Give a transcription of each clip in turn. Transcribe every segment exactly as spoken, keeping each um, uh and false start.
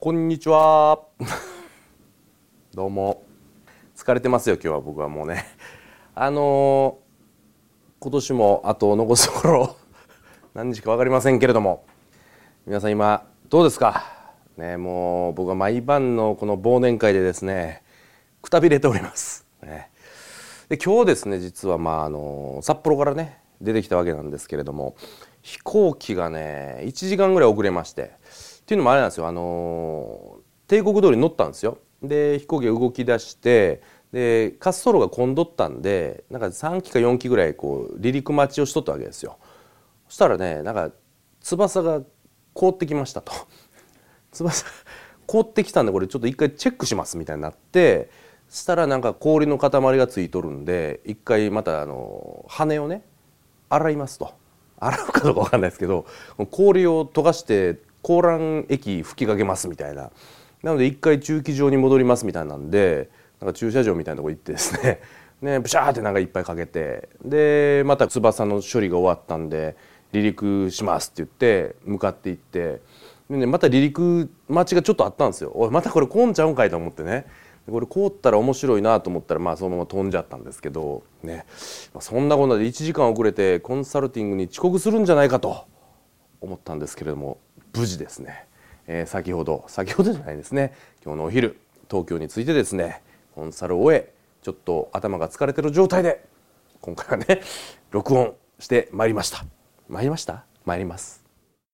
こんにちはどうも疲れてますよ今日は。僕はもうねあのー、今年もあと残すところ何日か分かりませんけれども、皆さん今どうですかね。もう僕は毎晩のこの忘年会でですねくたびれております、ね、で今日ですね実はまああの札幌からね出てきたわけなんですけれども、飛行機がねいちじかんぐらい遅れまして、っていうのもあれなんですよ、あの帝国通りに乗ったんですよ。で飛行機が動き出して、で滑走路が混んどったんで、なんかさんきかよんきぐらいこう離陸待ちをしとったわけですよ。そしたらねなんか翼が凍ってきましたと翼凍ってきたんでこれちょっと一回チェックしますみたいになって、そしたらなんか氷の塊がついとるんで一回またあの羽をね洗いますと。洗うかどうか分かんないですけど、氷を溶かして高卵液吹きかけますみたいな。なので一回駐機場に戻りますみたいなんで、なんか駐車場みたいなとこ行ってですねねブシャーってなんかいっぱいかけて、でまた翼の処理が終わったんで離陸しますって言って向かっていって、で、ね、また離陸待ちがちょっとあったんですよ。おいまたこれ凍んちゃうんかいと思ってね、これ凍ったら面白いなと思ったらまあそのまま飛んじゃったんですけどね、そんなことでいちじかん遅れてコンサルティングに遅刻するんじゃないかと思ったんですけれども、無事ですね、えー、先ほど先ほどじゃないですね今日のお昼東京に着いてですねコンサルを終えちょっと頭が疲れてる状態で今回はね録音してまいりました参りました参ります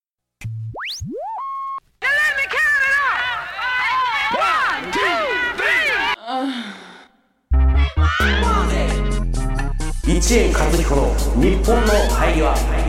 一円和彦の日本の生え際。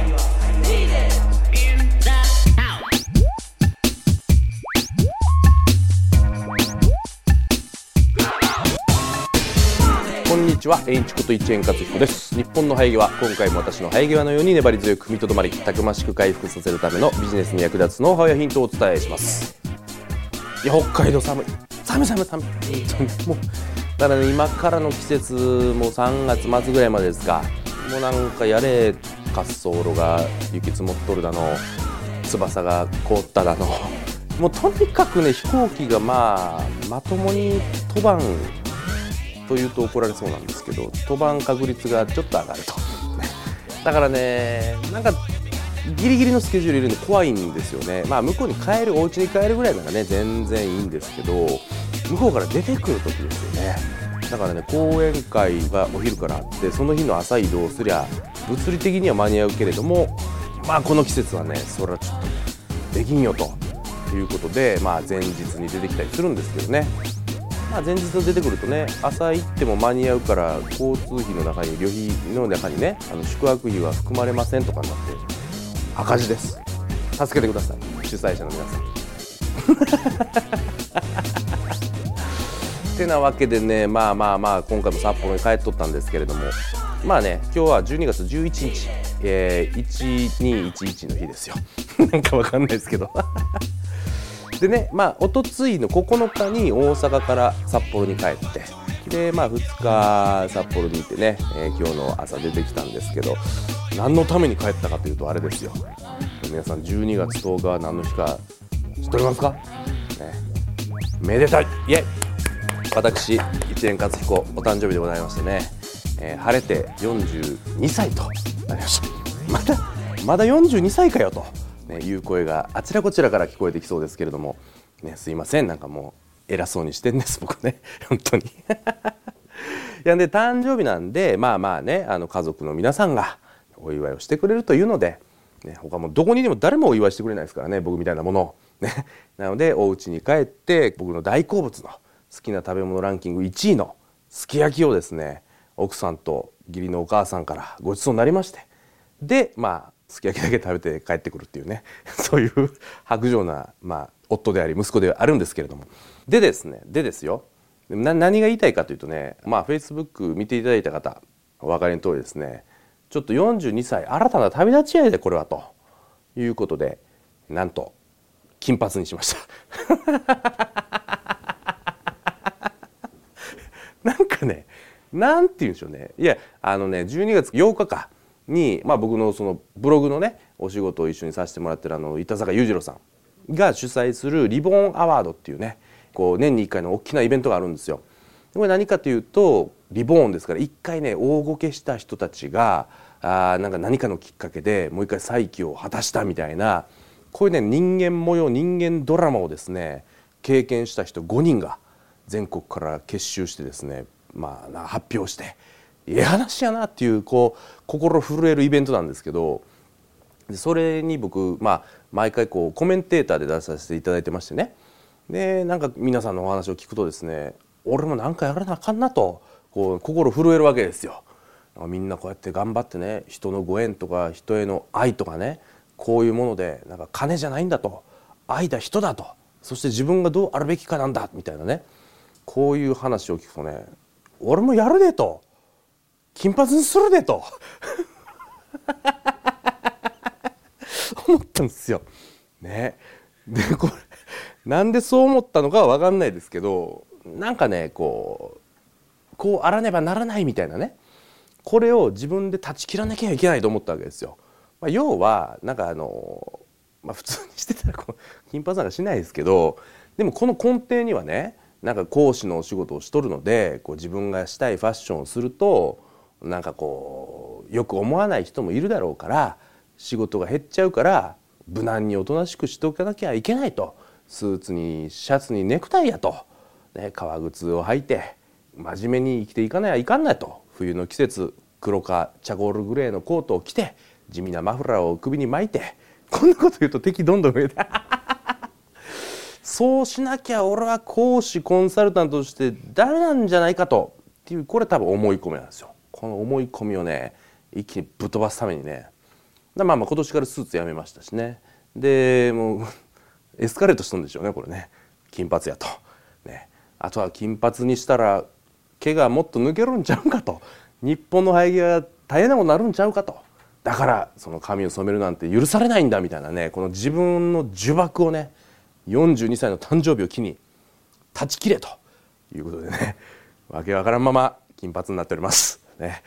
こんにちは、エンチこと一円和彦です。日本の生え際、今回も私の生え際のように粘り強く踏みとどまり、たくましく回復させるためのビジネスに役立つノウハウやヒントをお伝えします。いや北海道寒い寒い寒い寒いもうだからね今からの季節もうさんがつまつぐらいまでですか、もうなんかやれ滑走路が雪積もっとるだの翼が凍っただのもうとにかくね飛行機がまあまともに飛ばんというと怒られそうなんですけど、飛ばん確率がちょっと上がるとだからねなんかギリギリのスケジュールいるんで怖いんですよね。まあ向こうに帰るお家に帰るぐらいならね全然いいんですけど、向こうから出てくる時ですよね。だからね講演会がお昼からあって、その日の朝移動すりゃ物理的には間に合うけれども、まあこの季節はねそれはちょっとできんよということで、まあ前日に出てきたりするんですけどね。まあ前日に出てくるとね朝行っても間に合うから交通費の中に旅費の中にねあの宿泊費は含まれませんとかになって赤字です。助けてください主催者の皆さんてなわけでねまあまあまあ今回も札幌に帰っとったんですけれども、まあね今日はじゅうにがつじゅういちにち、えー、いちにいちいちの日ですよなんかわかんないですけどでねまあおとついのここのかに大阪から札幌に帰って、でまあふつか札幌にいてね、えー、今日の朝出てきたんですけど、何のために帰ったかというとあれですよ、皆さんじゅうにがつとおかは何の日か知っておりますか、ね、めでたいイエイ私一円和彦お誕生日でございましてね、えー、晴れてよんじゅうにさいとなりました。まだまだよんじゅうにさいかよと、ね、いう声があちらこちらから聞こえてきそうですけれども、ね、すいませんなんかもう偉そうにしてんです僕ね本当にいやで誕生日なんでまあまあねあの家族の皆さんがお祝いをしてくれるというので、ね、他もどこにでも誰もお祝いしてくれないですからね僕みたいなものを、ね、なのでお家に帰って僕の大好物の好きな食べ物ランキングいちいのすき焼きをですね奥さんと義理のお母さんからごちそうになりまして、でまあすき焼きだけ食べて帰ってくるっていうねそういう薄情な、まあ、夫であり息子ではあるんですけれども、でですねでですよな何が言いたいかというとね、まあ Facebook 見ていただいた方お分かりの通りですね、ちょっとよんじゅうにさい新たな旅立ち合いでこれはということでなんと金髪にしましたなんかねなんて言うんでしょうね、いやあのねじゅうにがつようかかに、まあ、僕のそのブログのねお仕事を一緒にさせてもらってるあの板坂裕次郎さんが主催するリボンアワードっていうね、こう年にいっかいの大きなイベントがあるんですよ。これ何かというと、リボーンですから、一回ね大ごけした人たちがあなんか何かのきっかけでもう一回再起を果たしたみたいな、こういうね人間模様、人間ドラマをですね経験した人ごにんが全国から結集してですね、まあ、発表して、ええ話やなっていう、こう心震えるイベントなんですけど、それに僕、まあ、毎回こうコメンテーターで出させていただいてましてね、でなんか皆さんのお話を聞くとですね、俺もなんかやらなあかんなとこう心震えるわけですよ。みんなこうやって頑張ってね、人のご縁とか人への愛とかね、こういうものでなんか金じゃないんだと、愛だ人だと、そして自分がどうあるべきかなんだみたいなね、こういう話を聞くとね、俺もやるでと、金髪にするでと思ったんですよ。ね、でこれなんでそう思ったのかは分かんないですけど、なんかねこうこうあらねばならないみたいなね、これを自分で断ち切らなきゃいけないと思ったわけですよ。まあ、要はなんかあの、まあ、普通にしてたらこう金髪なんかしないですけど、でもこの根底にはね、なんか講師のお仕事をしとるので、こう自分がしたいファッションをするとなんかこうよく思わない人もいるだろうから、仕事が減っちゃうから無難におとなしくしておかなきゃいけないと、スーツにシャツにネクタイやと、ね、革靴を履いて真面目に生きていかないといかんないと、冬の季節黒かチャコールグレーのコートを着て地味なマフラーを首に巻いて、こんなこと言うと敵どんどん増えてそうしなきゃ俺は講師コンサルタントとしてダメなんじゃないかとっていう、これ多分思い込みなんですよ。この思い込みをね一気にぶっ飛ばすためにね、まあまあ今年からスーツやめましたしね、でもうエスカレートしたんでしょうねこれね、金髪やと、ね、あとは金髪にしたら毛がもっと抜けるんちゃうかと、日本の生え際が大変なことになるんちゃうかと、だからその髪を染めるなんて許されないんだみたいなね、この自分の呪縛をねよんじゅうにさいの誕生日を機に断ち切れということでね、わけわからんまま金髪になっておりますね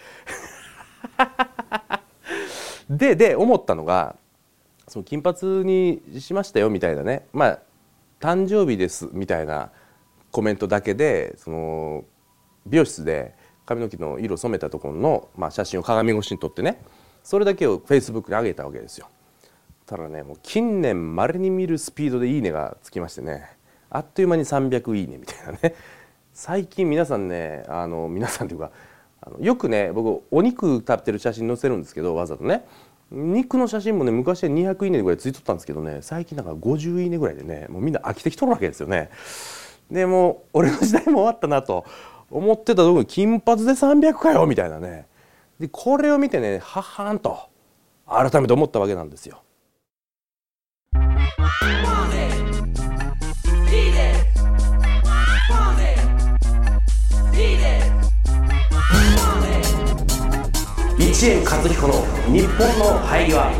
でで思ったのが、その金髪にしましたよみたいなね、まあ誕生日ですみたいなコメントだけで、その美容室で髪の毛の色を染めたところの、まあ、写真を鏡越しに撮ってね、それだけをフェイスブックに上げたわけですよ。ただね、もう近年まれに見るスピードでいいねがつきましてね、あっという間にさんびゃくいいねみたいなね。最近皆さんね、あの皆さんというかあのよくね、僕お肉食べてる写真載せるんですけど、わざとね肉の写真もね昔はにひゃくいいねぐらいついとったんですけどね、最近なんかごじゅういいねぐらいでね、もうみんな飽きてきとるわけですよね。でもう俺の時代も終わったなと思ってたところに金髪でさんびゃくかよみたいなね。でこれを見てね、はっはんと改めて思ったわけなんですよ。一円和彦の日本の生え際。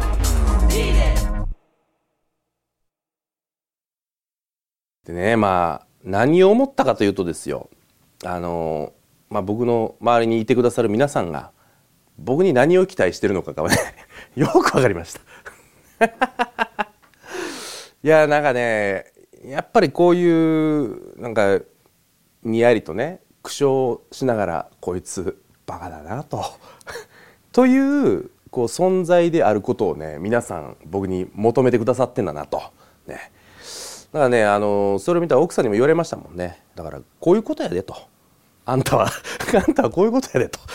でね、まあ何を思ったかというとですよ、あの、まあ、僕の周りにいてくださる皆さんが僕に何を期待してるのかがねよくわかりましたいやなんかね、やっぱりこういうなんかにやりとね苦笑しながら、こいつバカだなとというこう存在であることをね、皆さん僕に求めてくださってんだなとね。だからね、あのそれを見たら奥さんにも言われましたもんね。だからこういうことやでと、あんたはあんたはこういうことやでと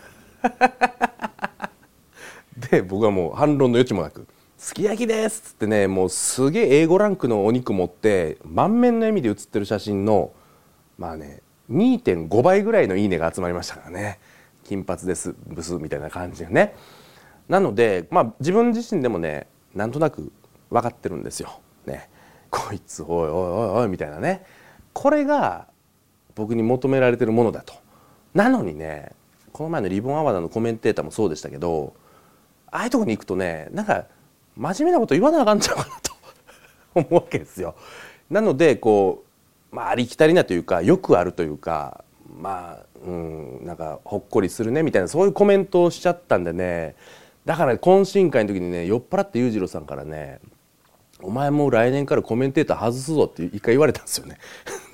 で僕はもう反論の余地もなく「すき焼きです」っつってね、もうすげえ エーご ランクのお肉持って満面の笑みで写ってる写真のまあね にてんご 倍ぐらいのいいねが集まりましたからね。金髪ですブスみたいな感じでね。なのでまあ自分自身でもねなんとなく分かってるんですよね。こいつおいおいおいおいみたいなね、これが僕に求められてるものだと。なのにね、この前のリボンアワードのコメンテーターもそうでしたけど、ああいうとこに行くとね、なんか真面目なこと言わなあかんちゃうかなと思うわけですよ。なのでこう、まあ、ありきたりなというかよくあるというか、まあ、うん、なんかほっこりするねみたいな、そういうコメントをしちゃったんでね。だから懇親会の時にね、酔っ払って裕次郎さんからね、 お前もう来年からコメンテーター外すぞって一回言われたんですよね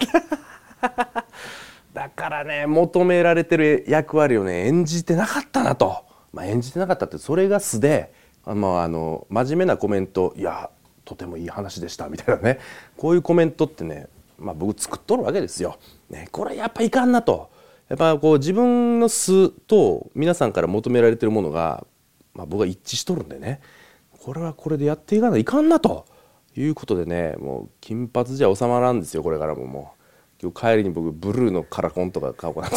だからね、求められてる役割をね演じてなかったなと、まあ、演じてなかったってそれが素で、あまあ、あの真面目なコメント、いやとてもいい話でしたみたいなね、こういうコメントってね、まあ、僕作っとるわけですよ、ね、これやっぱいかんなと、やっぱこう自分の素と皆さんから求められてるものが、まあ、僕は一致しとるんでね、これはこれでやっていかないかんなということでね、もう金髪じゃ収まらんですよ、これからも。もう今日帰りに僕ブルーのカラコンとか買おうかなと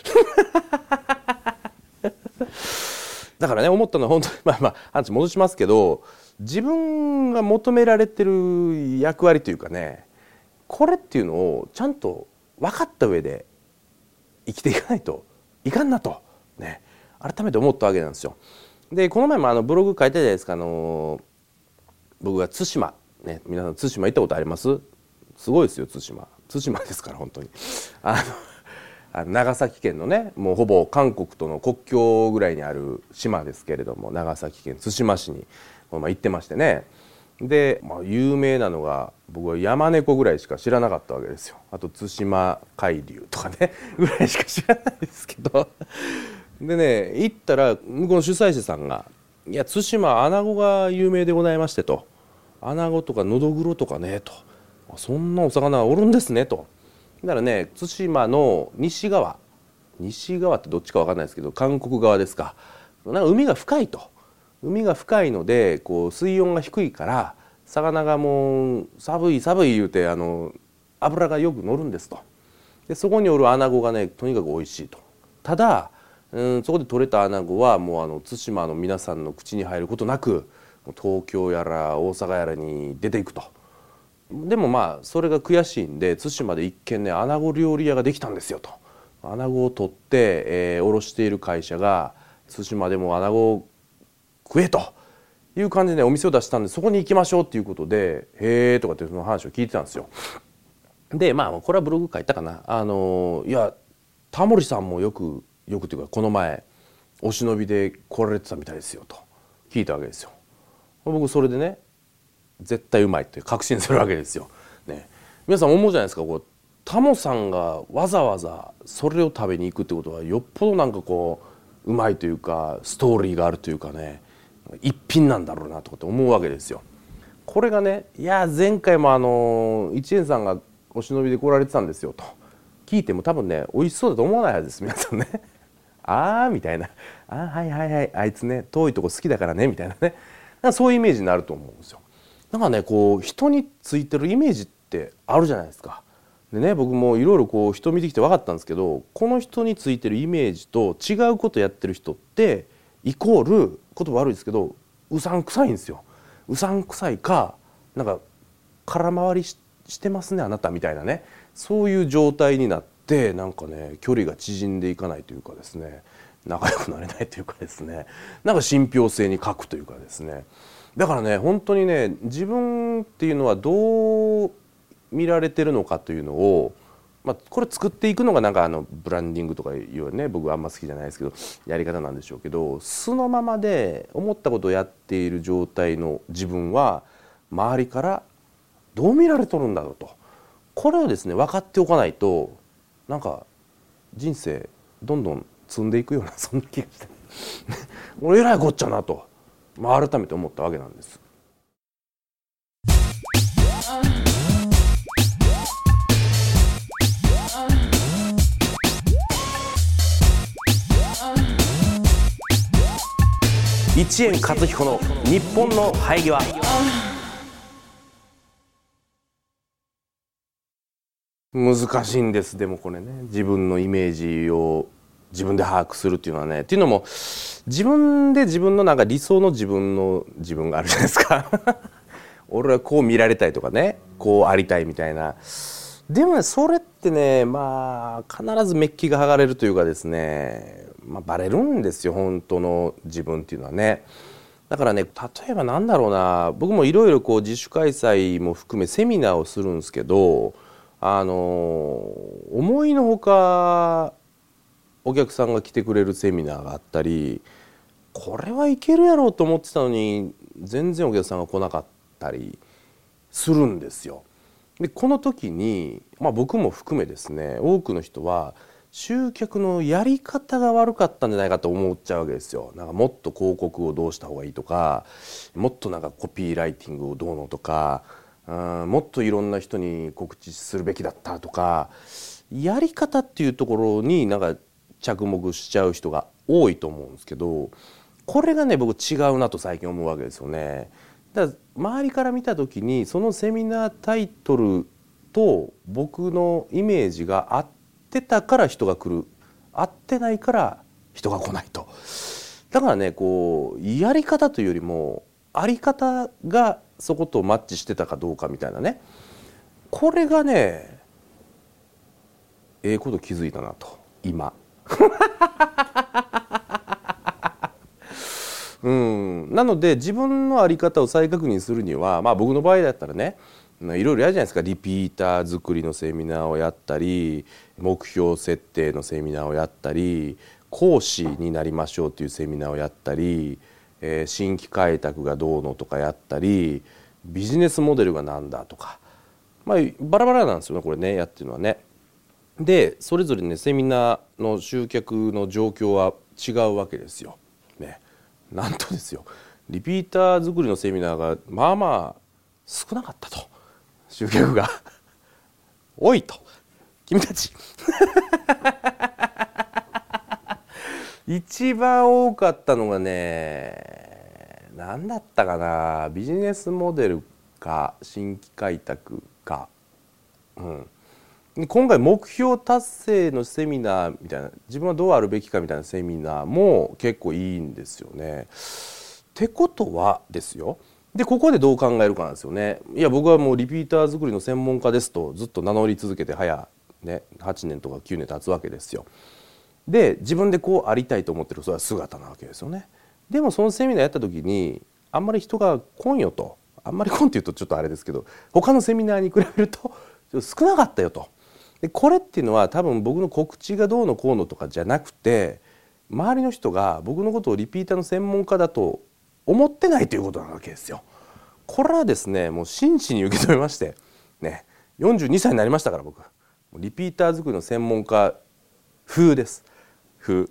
だからね、思ったのは本当にまあまあ話戻しますけど、自分が求められてる役割というかね、これっていうのをちゃんと分かった上で生きていかないといかんなとね、改めて思ったわけなんですよ。でこの前もあのブログ書いたじゃないですか。あの僕が対馬ね、皆さん対馬行ったことあります？すごいですよ、対馬。対馬ですから本当に。あの長崎県のね、もうほぼ韓国との国境ぐらいにある島ですけれども、長崎県対馬市に、まあ、行ってましてね。で、まあ、有名なのが僕は山猫ぐらいしか知らなかったわけですよ。あと対馬海流とかねぐらいしか知らないですけどでね、行ったら向こうの主催者さんが「いや対馬アナゴが有名でございまして」と「アナゴとかノドグロとかね」と「そんなお魚おるんですね」と。だからね、対馬の西側西側ってどっちか分かんないですけど、韓国側ですか、なんか海が深いと。海が深いのでこう水温が低いから魚がもう寒い寒い言うてあの脂がよく乗るんですと。でそこにおるアナゴがねとにかく美味しいと。ただうんそこで取れたアナゴはもうあの対馬の皆さんの口に入ることなく東京やら大阪やらに出ていくと。でもまあそれが悔しいんで対馬で一軒ねアナゴ料理屋ができたんですよと。アナゴを取って、えー、卸している会社が対馬でもアナゴを食えという感じで、ね、お店を出したんで、そこに行きましょうっていうことで「へえ」とかってその話を聞いてたんですよ。でまあこれはブログ書いたかな。あのいやタモリさんもよくよくっていうかこの前お忍びで来られてたみたいですよと聞いたわけですよ。僕それでね絶対うまいって確信するわけですよ。ね、皆さん思うじゃないですか。こうタモさんがわざわざそれを食べに行くってことはよっぽどなんかこううまいというかストーリーがあるというかね、一品なんだろうなとかって思うわけですよ。これがね、いや前回もあの一円さんがお忍びで来られてたんですよと聞いても多分ね美味しそうだと思わないはずです皆さんねあーみたいな、あーはいはいはいあいつね遠いとこ好きだからねみたいなね、なんかそういうイメージになると思うんですよ。なんかねこう人についてるイメージってあるじゃないですか。でね、僕もいろいろこう人見てきて分かったんですけど、この人についてるイメージと違うことやってる人ってイコール言葉悪いですけどうさんくさいんですよ。うさんくさいかなんか空回り し, してますねあなたみたいなね、そういう状態になってなんかね距離が縮んでいかないというかですね、仲良くなれないというかですね、なんか信憑性に欠くというかですね。だからね本当にね自分っていうのはどう見られてるのかというのを、まあ、これ作っていくのがなんかあのブランディングとかいうね僕はあんま好きじゃないですけどやり方なんでしょうけど、素のままで思ったことをやっている状態の自分は周りからどう見られとるんだろうと、これをですね分かっておかないとなんか人生どんどん積んでいくようなそんな気がして俺えらいこっちゃなと、まあ、改めて思ったわけなんです。一円勝彦の日本の生え際。難しいんです。でもこれね自分のイメージを自分で把握するっていうのはね、っていうのも自分で自分のなんか理想の自分の自分があるじゃないですか俺はこう見られたいとかねこうありたいみたいな。でもねそれってねまあ必ずメッキが剥がれるというかですね、まあ、バレるんですよ本当の自分っていうのはね。だからね例えばなんだろうな、僕もいろいろこう自主開催も含めセミナーをするんですけど、あの思いのほかお客さんが来てくれるセミナーがあったり、これはいけるやろうと思ってたのに全然お客さんが来なかったり、 するんですよ。でこの時に、まあ、僕も含めですね、多くの人は集客のやり方が悪かったんじゃないかと思っちゃうわけですよ。なんかもっと広告をどうした方がいいとか、もっとなんかコピーライティングをどうのとか、うん、もっといろんな人に告知するべきだったとか、やり方っていうところになんか着目しちゃう人が多いと思うんですけど、これがね僕違うなと最近思うわけですよね。だから周りから見た時にそのセミナータイトルと僕のイメージが合ってたから人が来る、合ってないから人が来ないと。だからねこうやり方というよりもあり方がそことマッチしてたかどうかみたいなね、これがねええこと気づいたなと今うん、なので自分の在り方を再確認するには、まあ、僕の場合だったらねいろいろやるじゃないですか。リピーター作りのセミナーをやったり、目標設定のセミナーをやったり、講師になりましょうというセミナーをやったり、えー、新規開拓がどうのとかやったり、ビジネスモデルがなんだとか、まあ、バラバラなんですよねこれねやってるのはね。でそれぞれねセミナーの集客の状況は違うわけですよ。ね、なんとですよリピーター作りのセミナーがまあまあ少なかったと、集客が多いと君たち一番多かったのがね何だったかな、ビジネスモデルか新規開拓か、うん、今回目標達成のセミナーみたいな、自分はどうあるべきかみたいなセミナーも結構いいんですよね。ってことはですよ、でここでどう考えるかなんですよね。いや僕はもうリピーター作りの専門家ですとずっと名乗り続けて早、ね、はちねんとかきゅうねん経つわけですよ。で自分でこうありたいと思ってるそれは姿なわけですよね。でもそのセミナーやった時にあんまり人が来んよと、あんまり来んって言うとちょっとあれですけど、他のセミナーに比べると少なかったよと。でこれっていうのは多分僕の告知がどうのこうのとかじゃなくて、周りの人が僕のことをリピーターの専門家だと思ってないということなわけですよ。これはですねもう真摯に受け止めましてね、よんじゅうにさいになりましたから僕リピーター作りの専門家風です風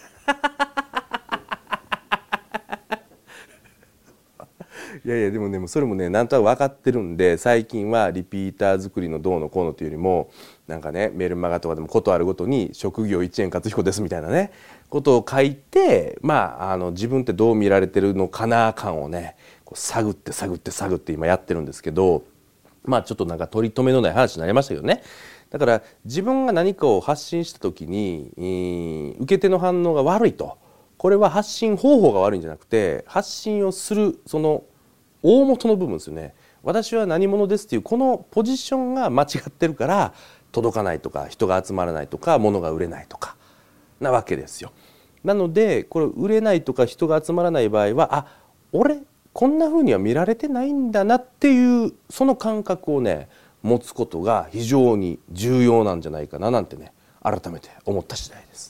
いやいやでもねそれもねなんとなく分かってるんで、最近はリピーター作りのどうのこうのというよりもなんかねメルマガとかでもことあるごとに職業一円勝彦ですみたいなねことを書いて、まああの自分ってどう見られてるのかな感をねこう探って探って探って今やってるんですけど、まあちょっとなんか取り留めのない話になりましたけどね。だから自分が何かを発信した時に受け手の反応が悪いと、これは発信方法が悪いんじゃなくて発信をするその大元の部分ですよね。私は何者ですっていうこのポジションが間違ってるから届かないとか人が集まらないとか物が売れないとかなわけですよ。なのでこれ売れないとか人が集まらない場合は、あ、俺こんな風には見られてないんだなっていうその感覚をね持つことが非常に重要なんじゃないかななんてね改めて思った次第です。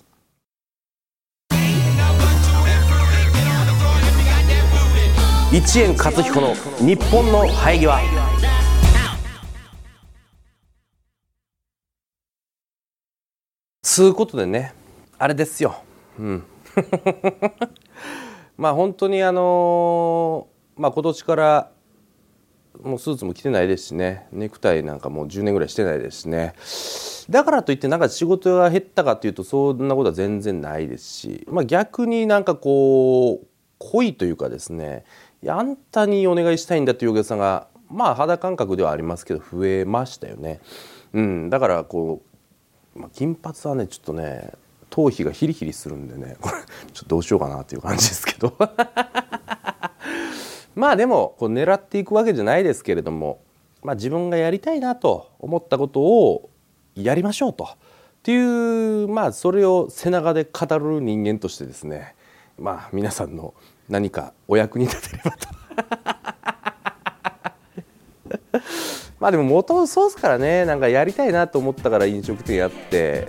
一円勝彦の日本の生え際。つうことでねあれですよ、うんまあ本当にあのー、まあ今年からもうスーツも着てないですしね、ネクタイなんかもうじゅうねんぐらいしてないですしね。だからといってなんか仕事が減ったかというとそんなことは全然ないですし、まあ、逆になんかこう濃いというかですね、いやあんたにお願いしたいんだというお客さんがまあ肌感覚ではありますけど増えましたよね。うん、だからこう、まあ、金髪はねちょっとね頭皮がヒリヒリするんでねこれちょっとどうしようかなという感じですけどまあでもこう狙っていくわけじゃないですけれども、まあ、自分がやりたいなと思ったことをやりましょうとっていう、まあそれを背中で語る人間としてですね、まあ皆さんの何かお役に立てればとまあでも元そうですからね、なんかやりたいなと思ったから飲食店やって、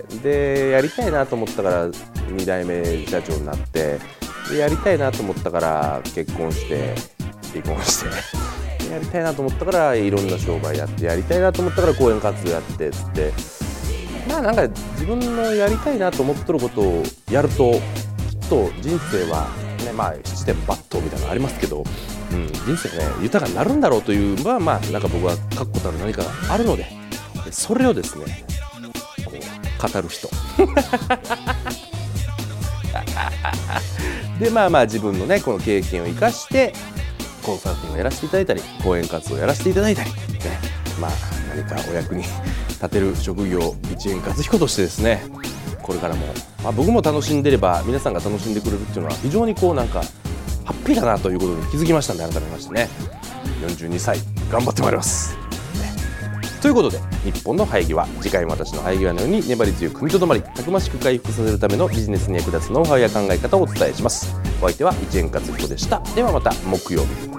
でやりたいなと思ったからに代目社長になって、でやりたいなと思ったから結婚して離婚してやりたいなと思ったからいろんな商売やって、やりたいなと思ったから講演活動やってつって、まあなんか自分のやりたいなと思っとることをやるときっと人生はね、まあ七点抜刀みたいなのありますけど、うん、人生ね豊かになるんだろうという、まあまあなんか僕は確固たる何かがあるので、それをですねこう語る人でまあまあ自分のねこの経験を生かしてコンサルティングをやらせていただいたり、講演活動をやらせていただいたり、ね、まあ何かお役に立てる職業一円和彦としてですね、これからも、まあ、僕も楽しんでれば皆さんが楽しんでくれるっていうのは非常にこうなんかハッピーだなということに気づきましたんで、改めましてねよんじゅうにさい頑張ってまいります、ね、ということで日本の生え際、次回も私の生え際のように粘り強く踏みとどまりたくましく回復させるためのビジネスに役立つノウハウや考え方をお伝えします。お相手は一円和彦でした。ではまた木曜日。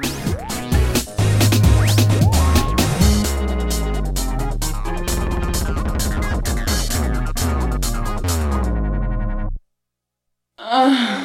ああ